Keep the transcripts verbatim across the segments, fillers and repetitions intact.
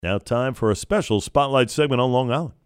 Now time for a special spotlight segment on Long Island.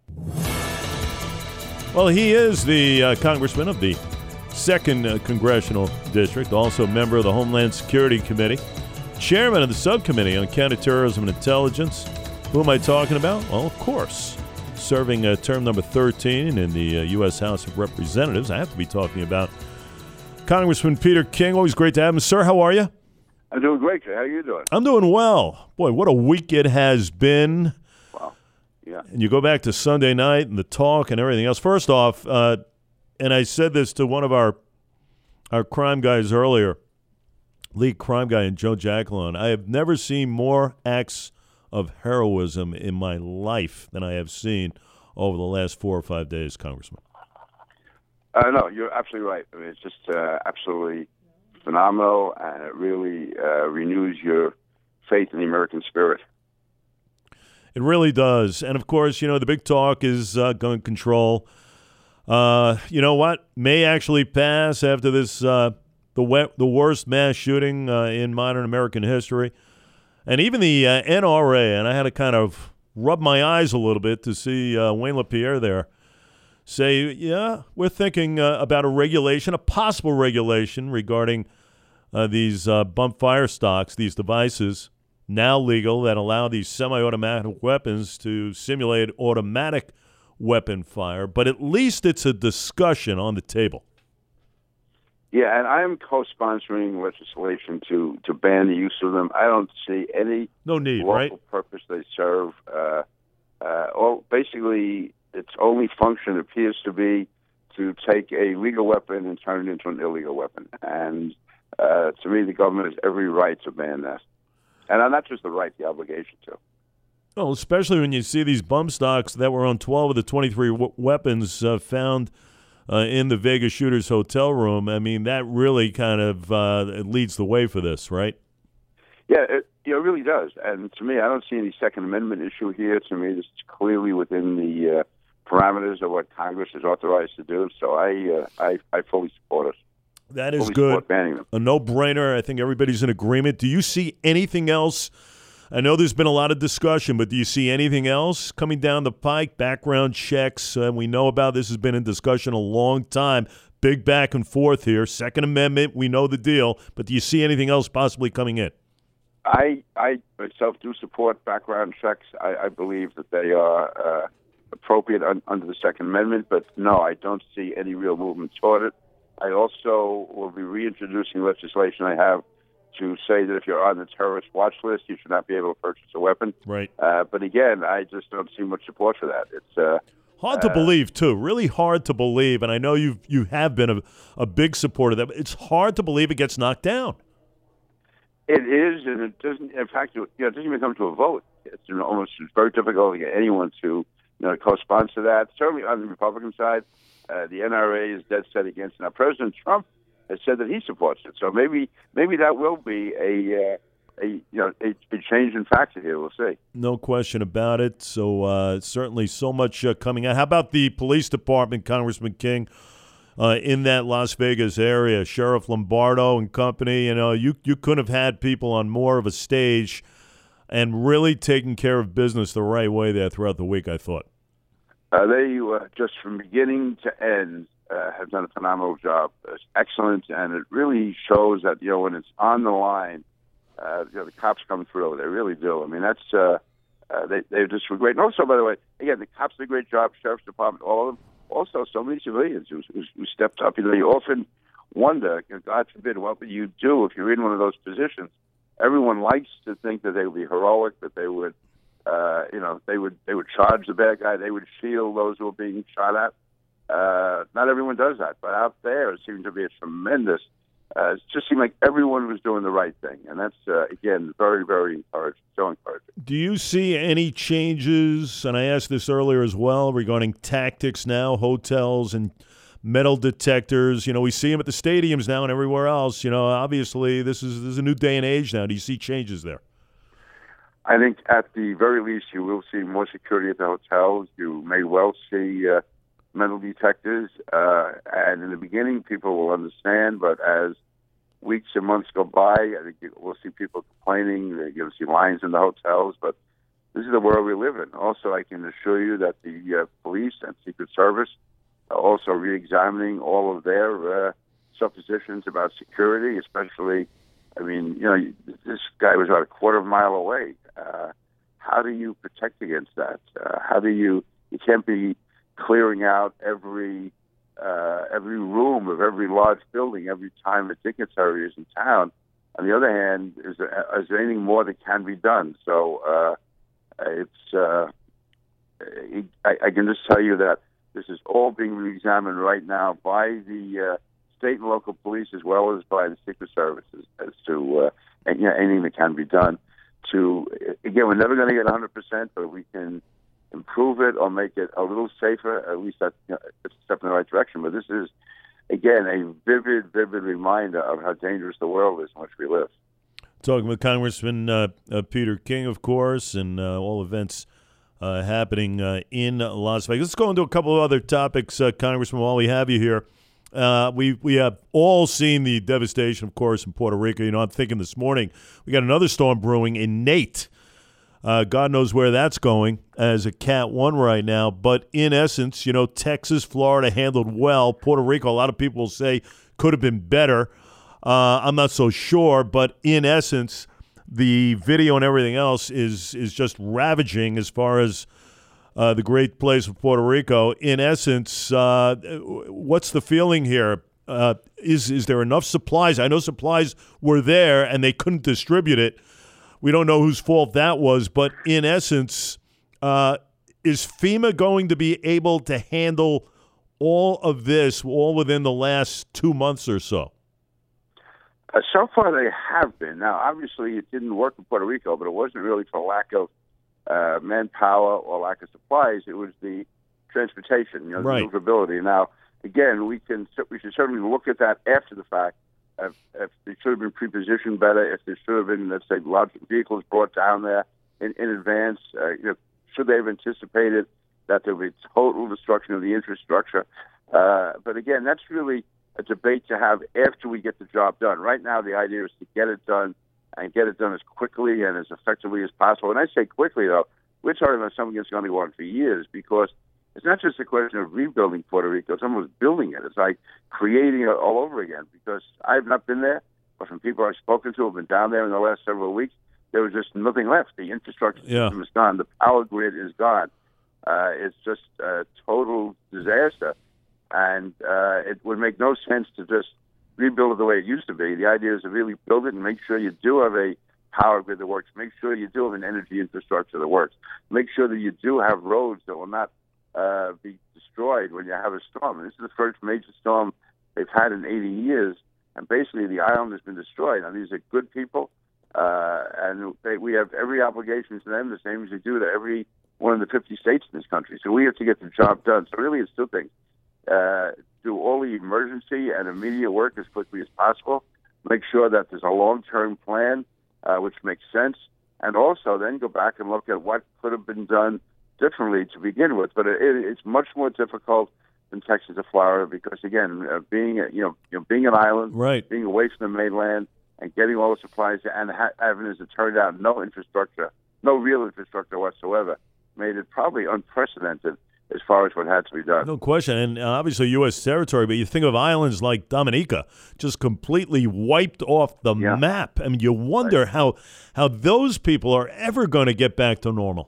Well, he is the uh, congressman of the second uh, Congressional District, also member of the Homeland Security Committee, chairman of the Subcommittee on Counterterrorism and Intelligence. Who am I talking about? Well, of course, serving uh, term number thirteen in the uh, U S House of Representatives. I have to be talking about Congressman Peter King. Always great to have him. Sir, how are you? I'm doing great. How are you doing? I'm doing well. Boy, what a week it has been. Wow. Yeah. And you go back to Sunday night and the talk and everything else. First off, uh, and I said this to one of our our crime guys earlier, lead crime guy and Joe Jackalone, I have never seen more acts of heroism in my life than I have seen over the last four or five days, Congressman. Uh, no, you're absolutely right. I mean, it's just uh, absolutely phenomenal, and it really uh, renews your faith in the American spirit. It really does. And, of course, you know, the big talk is uh, gun control. Uh, you know what? May actually pass after this, uh, the we- the worst mass shooting uh, in modern American history. And even the uh, N R A, and I had to kind of rub my eyes a little bit to see uh, Wayne LaPierre there say, yeah, we're thinking uh, about a regulation, a possible regulation regarding uh, these uh, bump fire stocks, these devices, now legal, that allow these semi-automatic weapons to simulate automatic weapon fire. But at least it's a discussion on the table. Yeah, and I'm co-sponsoring legislation to, to ban the use of them. I don't see any no need, lawful right? purpose they serve. Uh, uh, well, basically, its only function appears to be to take a legal weapon and turn it into an illegal weapon. And uh, to me, the government has every right to ban that. And not just the right, the obligation to. Well, especially when you see these bump stocks that were on twelve of the twenty-three w- weapons uh, found uh, in the Vegas shooter's hotel room. I mean, that really kind of uh, leads the way for this, right? Yeah, it, it really does. And to me, I don't see any Second Amendment issue here. To me, this is clearly within the uh, parameters of what Congress is authorized to do. So I, uh, I, I fully support it. That is fully good. Support banning them. A no-brainer. I think everybody's in agreement. Do you see anything else? I know there's been a lot of discussion, but do you see anything else coming down the pike? Background checks. Uh, we know about this has been in discussion a long time. Big back and forth here. Second Amendment, we know the deal. But do you see anything else possibly coming in? I, I myself do support background checks. I, I believe that they are uh, appropriate un, under the Second Amendment. But no, I don't see any real movement toward it. I also will be reintroducing legislation I have to say that if you're on the terrorist watch list, you should not be able to purchase a weapon. Right. Uh, but again, I just don't see much support for that. It's uh, hard to uh, believe, too. Really hard to believe. And I know you you have been a, a big supporter of that. But it's hard to believe it gets knocked down. It is, and it doesn't. In fact, you know, it doesn't even come to a vote. It's you know, almost it's very difficult to get anyone to you know co-sponsor that. Certainly on the Republican side, uh, the N R A is dead set against it. Now, President Trump has said that he supports it. So maybe maybe that will be a uh, a you know a, a change in factor here. We'll see. No question about it. So uh, certainly so much uh, coming out. How about the police department, Congressman King, uh, in that Las Vegas area? Sheriff Lombardo and company. You know, you you couldn't have had people on more of a stage and really taking care of business the right way there throughout the week, I thought. Uh, they uh, just from beginning to end. Uh, have done a phenomenal job. It's excellent, and it really shows that you know when it's on the line, uh, you know the cops come through. They really do. I mean, that's uh, uh, they they just were great. And also, by the way, again, the cops did a great job. Sheriff's Department, all of them. Also, so many civilians who, who, who stepped up. You know, you often wonder, you know, God forbid, what would you do if you're in one of those positions? Everyone likes to think that they would be heroic, that they would, uh, you know, they would they would charge the bad guy, they would shield those who are being shot at. Uh, not everyone does that, but out there it seemed to be a tremendous. Uh, it just seemed like everyone was doing the right thing, and that's uh, again very, very encouraging. So encouraging. Do you see any changes? And I asked this earlier as well regarding tactics now, hotels and metal detectors. You know, we see them at the stadiums now and everywhere else. You know, obviously this is this is a new day and age now. Do you see changes there? I think at the very least you will see more security at the hotels. You may well see. Uh, metal detectors, uh, and in the beginning people will understand, but as weeks and months go by, I think we'll see people complaining. You'll see lines in the hotels, but this is the world we live in. Also, I can assure you that the uh, police and Secret Service are also re-examining all of their uh, suppositions about security, especially, I mean, you know, this guy was about a quarter of a mile away. Uh, how do you protect against that? Uh, how do you, you can't be clearing out every uh, every room of every large building every time a dignitary is in town. On the other hand, is there, is there anything more that can be done? So uh, it's uh, I, I can just tell you that this is all being re-examined right now by the uh, state and local police as well as by the Secret Services as to uh, and, you know, anything that can be done. To again, we're never going to get one hundred percent, but we can improve it or make it a little safer. At least that's, you know, it's a step in the right direction. But this is, again, a vivid, vivid reminder of how dangerous the world is in which we live. Talking with Congressman uh, uh, Peter King, of course, and uh, all events uh, happening uh, in Las Vegas. Let's go into a couple of other topics, uh, Congressman, while we have you here. Uh, we we have all seen the devastation, of course, in Puerto Rico. You know, I'm thinking this morning we got another storm brewing in Nate. Uh, God knows where that's going as a Cat one right now. But in essence, you know, Texas, Florida handled well. Puerto Rico, a lot of people say, could have been better. Uh, I'm not so sure. But in essence, the video and everything else is is just ravaging as far as uh, the great place of Puerto Rico. In essence, uh, what's the feeling here? Uh, is, is there enough supplies? I know supplies were there and they couldn't distribute it. We don't know whose fault that was, but in essence, uh, is FEMA going to be able to handle all of this all within the last two months or so? Uh, so far, they have been. Now, obviously, it didn't work in Puerto Rico, but it wasn't really for lack of uh, manpower or lack of supplies. It was the transportation, you know, right. the movability. Now, again, we can we should certainly look at that after the fact. If, if they should have been prepositioned better, if there should have been, let's say, large vehicles brought down there in, in advance, uh, you know, should they have anticipated that there would be total destruction of the infrastructure? Uh, but again, that's really a debate to have after we get the job done. Right now, the idea is to get it done and get it done as quickly and as effectively as possible. And I say quickly, though, we're talking about something that's going to go on for years because it's not just a question of rebuilding Puerto Rico. It's almost building it. It's like creating it all over again because I've not been there, but from people I've spoken to who have been down there in the last several weeks, there was just nothing left. The infrastructure yeah. system is gone. The power grid is gone. Uh, it's just a total disaster. And uh, it would make no sense to just rebuild it the way it used to be. The idea is to really build it and make sure you do have a power grid that works. Make sure you do have an energy infrastructure that works. Make sure that you do have roads that will not Uh, be destroyed when you have a storm. And this is the first major storm they've had in eighty years, and basically the island has been destroyed. Now, these are good people, uh, and they, we have every obligation to them, the same as we do to every one of the fifty states in this country. So we have to get the job done. So really it's two things. Uh, do all the emergency and immediate work as quickly as possible, make sure that there's a long-term plan, uh, which makes sense, and also then go back and look at what could have been done differently to begin with, but it, it's much more difficult than Texas or Florida because, again, uh, being a, you know, you know, being an island, right. being away from the mainland, and getting all the supplies, and ha- having, as it turned out, no infrastructure, no real infrastructure whatsoever, made it probably unprecedented as far as what had to be done. No question, and uh, obviously U S territory, but you think of islands like Dominica, just completely wiped off the yeah. map. I mean, you wonder right. how how those people are ever going to get back to normal.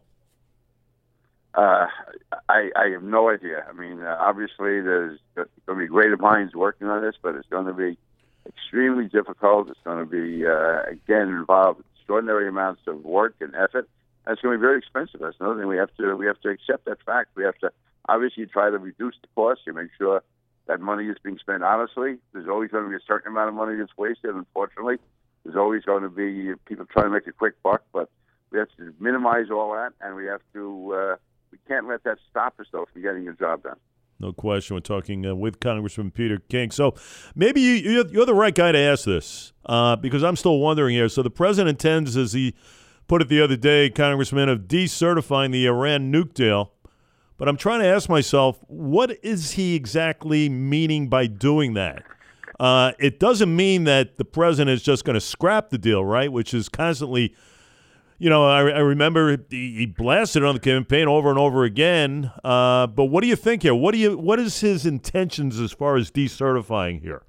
Uh, I, I have no idea. I mean, uh, obviously, there's going to be great minds working on this, but it's going to be extremely difficult. It's going to be, uh, again, involve extraordinary amounts of work and effort. And it's going to be very expensive. That's another thing we have to we have to accept that fact. We have to obviously try to reduce the cost. You make sure that money is being spent honestly. There's always going to be a certain amount of money that's wasted. Unfortunately, there's always going to be people trying to make a quick buck, but we have to minimize all that, and we have to. Uh, We can't let that stop us, though, from getting the job done. No question. We're talking uh, with Congressman Peter King. So maybe you, you're, you're the right guy to ask this uh, because I'm still wondering here. So the president intends, as he put it the other day, Congressman, of decertifying the Iran nuke deal. But I'm trying to ask myself, what is he exactly meaning by doing that? Uh, it doesn't mean that the president is just going to scrap the deal, right, which is constantly – you know, I, I remember he, he blasted on the campaign over and over again. Uh, but what do you think here? What do you? What is his intentions as far as decertifying here?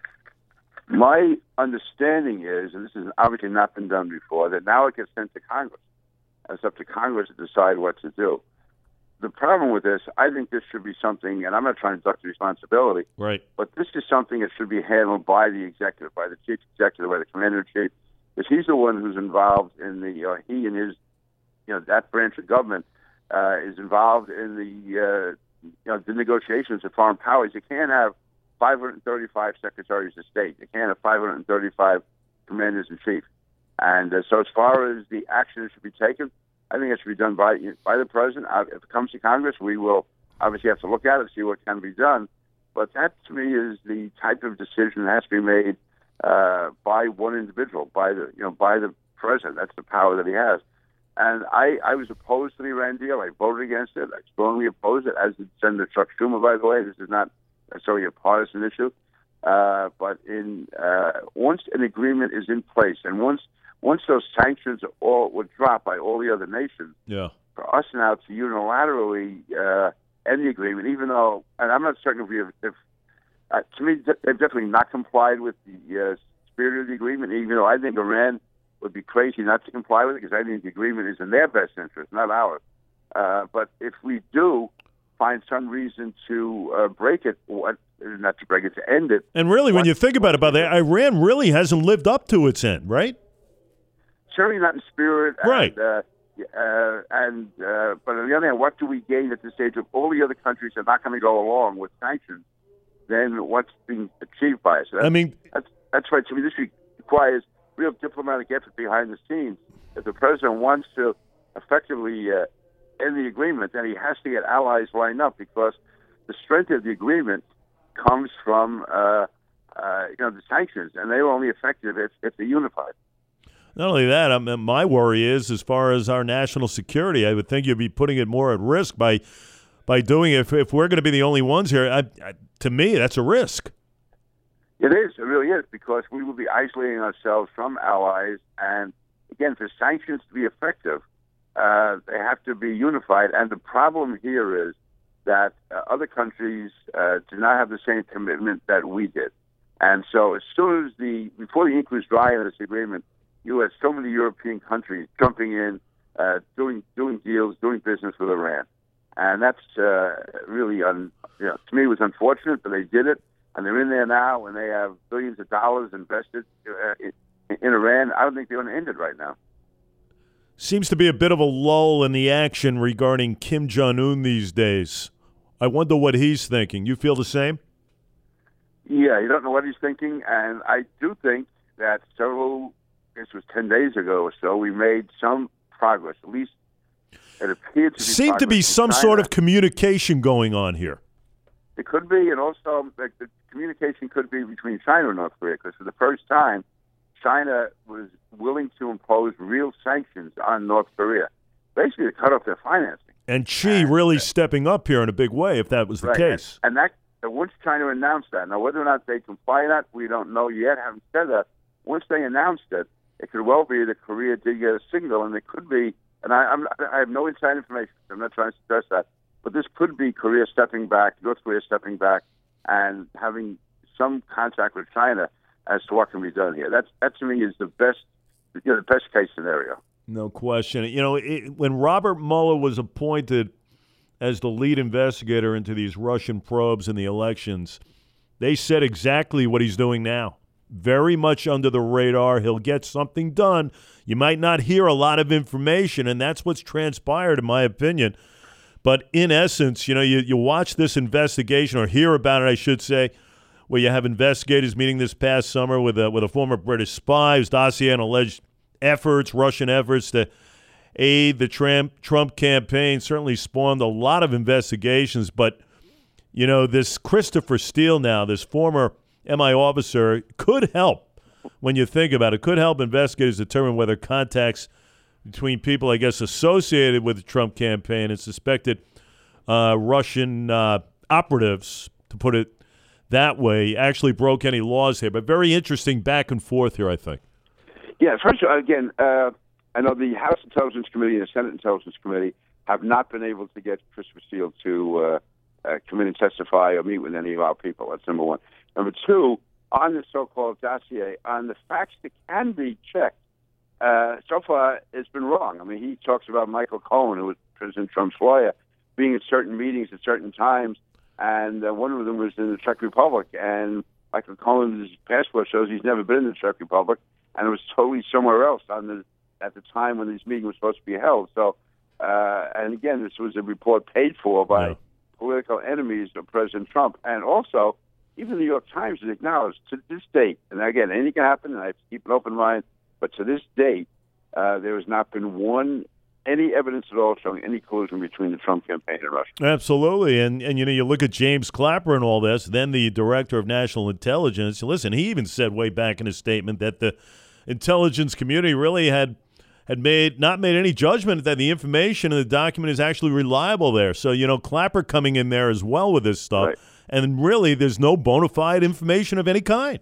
My understanding is, and this has obviously not been done before, that now it gets sent to Congress. It's up to Congress to decide what to do. The problem with this, I think this should be something, and I'm not trying to duck the responsibility, right? But this is something that should be handled by the executive, by the chief executive, by the commander-in-chief, because he's the one who's involved in the, uh, he and his, you know, that branch of government uh, is involved in the, uh, you know, the negotiations of foreign powers. You can't have five hundred thirty-five secretaries of state. You can't have five hundred thirty-five commanders-in-chief. And uh, so as far as the action that should be taken, I think it should be done by by the president. Uh, if it comes to Congress, we will obviously have to look at it, see what can be done. But that, to me, is the type of decision that has to be made uh, by one individual, by the you know by the president. That's the power that he has. And I, I was opposed to the Iran deal. I voted against it. I strongly opposed it, as did Senator Chuck Schumer, by the way. This is not necessarily a partisan issue. Uh, but in uh, once an agreement is in place, and once once those sanctions are all were dropped by all the other nations, yeah. for us now to unilaterally uh, end the agreement, even though, and I'm not certain if, we have, if uh, to me, they've definitely not complied with the uh, spirit of the agreement, even though I think Iran would be crazy not to comply with it, because I think the agreement is in their best interest, not ours. Uh, but if we do find some reason to uh, break it, or not to break it, to end it. And really, when you think about it, about that, Iran really hasn't lived up to its end, right? Certainly not in spirit. Right. And, uh, uh, and uh, but on the other hand, what do we gain at this stage if all the other countries are not going to go along with sanctions? Then what's being achieved by us? So I mean, that's, that's right. To me, this requires real diplomatic effort behind the scenes. If the president wants to effectively uh, end the agreement, then he has to get allies lined up, because the strength of the agreement comes from uh, uh, you know the sanctions, and they're only effective if, if they're unified. Not only that, I mean, my worry is, as far as our national security, I would think you'd be putting it more at risk by by doing it. If, if we're going to be the only ones here, I, I, to me, that's a risk. It is. It really is, because we will be isolating ourselves from allies. And again, for sanctions to be effective, uh, they have to be unified. And the problem here is that uh, other countries uh, do not have the same commitment that we did. And so as soon as the, before the ink was dry in this agreement, you had so many European countries jumping in, uh, doing doing deals, doing business with Iran. And that's uh, really, un, you know, to me, it was unfortunate, but they did it. And they're in there now, and they have billions of dollars invested uh, in, in Iran. I don't think they're going to end it right now. Seems to be a bit of a lull in the action regarding Kim Jong-un these days. I wonder what he's thinking. You feel the same? Yeah, you don't know what he's thinking. And I do think that several, I guess it was ten days ago or so, we made some progress. At least it appeared to be Seemed to be some China. sort of communication going on here. It could be, and also like, the communication could be between China and North Korea, because for the first time, China was willing to impose real sanctions on North Korea, basically to cut off their financing. And Xi and, really uh, stepping up here in a big way, if that was the right, case. And, and that and once China announced that, now whether or not they comply with that, we don't know yet. Having said that, once they announced it, it could well be that Korea did get a signal, and it could be, and I, I'm, I have no inside information, I'm not trying to suggest that, but this could be Korea stepping back, North Korea stepping back, and having some contact with China as to what can be done here. That's, that to me is the best, you know, the best case scenario. No question. You know, it, when Robert Mueller was appointed as the lead investigator into these Russian probes in the elections, they said exactly what he's doing now. Very much under the radar. He'll get something done. You might not hear a lot of information, and that's what's transpired, in my opinion. But in essence, you know, you, you watch this investigation, or hear about it, I should say, where you have investigators meeting this past summer with a, with a former British spy who's dossier on alleged efforts, Russian efforts to aid the Trump, Trump campaign. Certainly spawned a lot of investigations. But, you know, this Christopher Steele now, this former M I officer, could help, when you think about it, could help investigators determine whether contacts between people, I guess, associated with the Trump campaign and suspected uh, Russian uh, operatives, to put it that way, actually broke any laws here. But very interesting back and forth here, I think. Yeah, first of all, again, uh, I know the House Intelligence Committee and the Senate Intelligence Committee have not been able to get Christopher Steele to uh, uh, come in and testify or meet with any of our people. That's number one. Number two, on the so-called dossier, on the facts that can be checked, uh, so far it's been wrong. I mean, he talks about Michael Cohen, who was President Trump's lawyer, being at certain meetings at certain times, and uh, one of them was in the Czech Republic, and Michael Cohen's passport shows he's never been in the Czech Republic, and it was totally somewhere else on the at the time when these meetings were supposed to be held. So, uh, and again, this was a report paid for by yeah. political enemies of President Trump. And also, even the New York Times has acknowledged to this date, and again, anything can happen, and I have to keep an open mind, but to this date, uh, there has not been one, any evidence at all showing any collusion between the Trump campaign and Russia. Absolutely. And, and you know, you look at James Clapper and all this, then the director of national intelligence. Listen, he even said way back in his statement that the intelligence community really had had made not made any judgment that the information in the document is actually reliable there. So, you know, Clapper coming in there as well with this stuff. Right. And really, there's no bona fide information of any kind.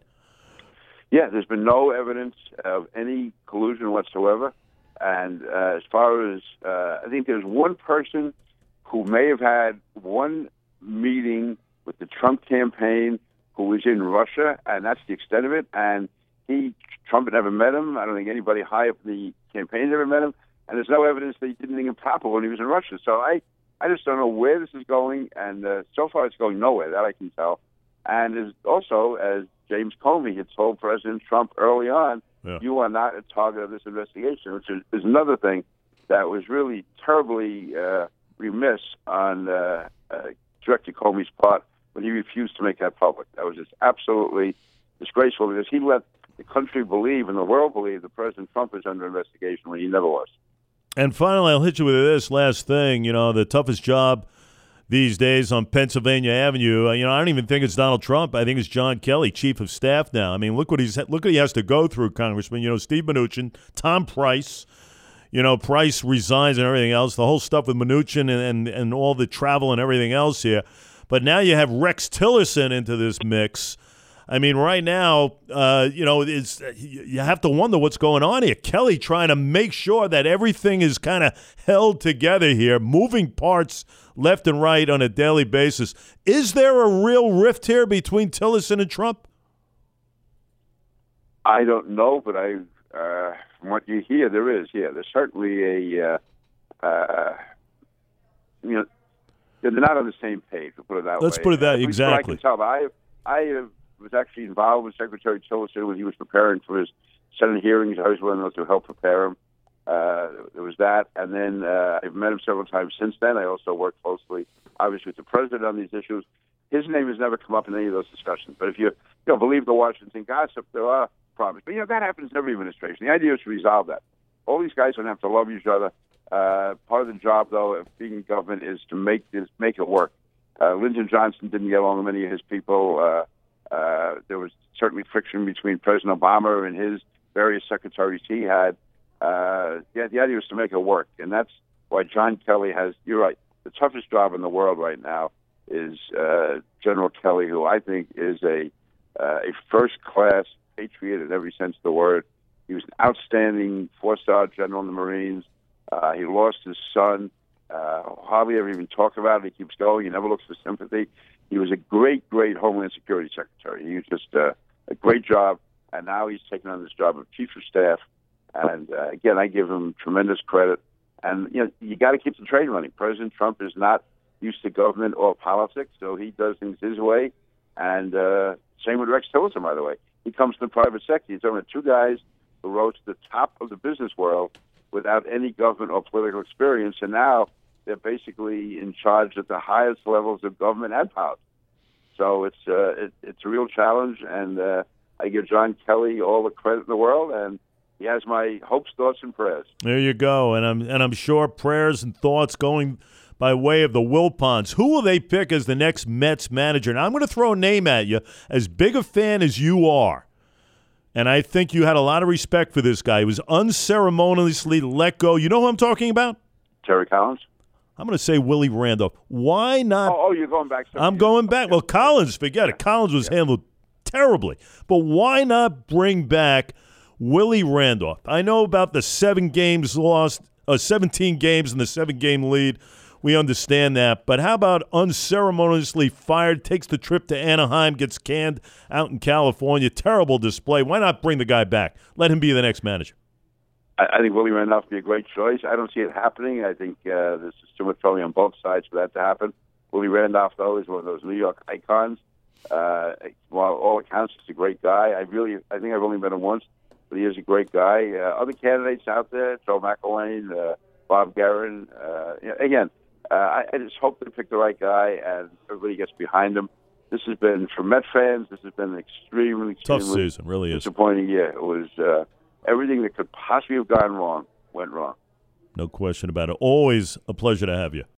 Yeah, there's been no evidence of any collusion whatsoever. And uh, as far as, uh, I think there's one person who may have had one meeting with the Trump campaign who was in Russia, and that's the extent of it. And he, Trump had never met him. I don't think anybody high up in the campaign ever met him. And there's no evidence that he did anything improper when he was in Russia. So I, I just don't know where this is going. And uh, so far it's going nowhere, that I can tell. And as also, as James Comey had told President Trump early on, yeah. you are not a target of this investigation, which is, is another thing that was really terribly uh, remiss on uh, uh, Director Comey's part when he refused to make that public. That was just absolutely disgraceful because he let the country believe and the world believe that President Trump is under investigation when he never was. And finally, I'll hit you with this last thing. You know, the toughest job these days on Pennsylvania Avenue, uh, you know, I don't even think it's Donald Trump. I think it's John Kelly, chief of staff now. I mean, look what he's look what he has to go through, Congressman. You know, Steve Mnuchin, Tom Price. You know, Price resigns and everything else. The whole stuff with Mnuchin and, and, and all the travel and everything else here. But now you have Rex Tillerson into this mix. I mean, right now, uh, you know, it's you have to wonder what's going on here. Kelly trying to make sure that everything is kind of held together here, moving parts left and right on a daily basis. Is there a real rift here between Tillerson and Trump? I don't know, but I, uh, from what you hear, there is. Yeah, there's certainly a, uh, uh, you know, they're not on the same page. We'll put it that Let's way. put it that exactly. I can tell. I, I have. was actually involved with Secretary Tillerson when he was preparing for his Senate hearings. I was one of those who helped prepare him. Uh, there was that. And then uh, I've met him several times since then. I also worked closely, obviously, with the president on these issues. His name has never come up in any of those discussions. But if you, you know, believe the Washington gossip, there are problems. But, you know, that happens in every administration. The idea is to resolve that. All these guys don't have to love each other. Uh, part of the job, though, of being in government is to make this make it work. Uh, Lyndon Johnson didn't get along with many of his people. Uh, Uh, there was certainly friction between President Obama and his various secretaries he had. Uh, yeah, the idea was to make it work, and that's why John Kelly has, you're right, the toughest job in the world right now is uh, General Kelly, who I think is a, uh, a first-class patriot in every sense of the word. He was an outstanding four-star general in the Marines. Uh, he lost his son. Uh, hardly ever even talk about it. He keeps going. He never looks for sympathy. He was a great, great Homeland Security Secretary. He was just uh, a great job, and now he's taken on this job of Chief of Staff. And uh, again, I give him tremendous credit. And you know, you got to keep the train running. President Trump is not used to government or politics, so he does things his way. And uh, same with Rex Tillerson, by the way. He comes from the private sector. He's one of two guys who rose to the top of the business world without any government or political experience, and now they're basically in charge at the highest levels of government and politics. So it's uh, it, it's a real challenge, and uh, I give John Kelly all the credit in the world, and he has my hopes, thoughts, and prayers. There you go, and I'm and I'm sure prayers and thoughts going by way of the Wilpons. Who will they pick as the next Mets manager? Now I'm going to throw a name at you. As big a fan as you are, and I think you had a lot of respect for this guy. He was unceremoniously let go. You know who I'm talking about? Terry Collins. I'm going to say Willie Randolph. Why not? Oh, oh you're going back. I'm years. going back. Well, Collins, forget it. Collins was yeah. handled terribly. But why not bring back Willie Randolph. I know about the seven games lost, uh, seventeen games and the seven-game lead. We understand that. But how about unceremoniously fired, takes the trip to Anaheim, gets canned out in California? Terrible display. Why not bring the guy back? Let him be the next manager. I, I think Willie Randolph would be a great choice. I don't see it happening. I think uh, there's too much trouble on both sides for that to happen. Willie Randolph, though, is one of those New York icons. Uh, while all accounts, he's a great guy. I really, I think I've only met him once, but he is a great guy. Uh, other candidates out there, Joe McElwain, uh, Bob Guerin. Uh, you know, again, uh, I, I just hope they pick the right guy and everybody gets behind him. This has been, for Met fans, this has been an extremely, extremely tough season, really is. Disappointing year. It was uh, everything that could possibly have gone wrong went wrong. No question about it. Always a pleasure to have you.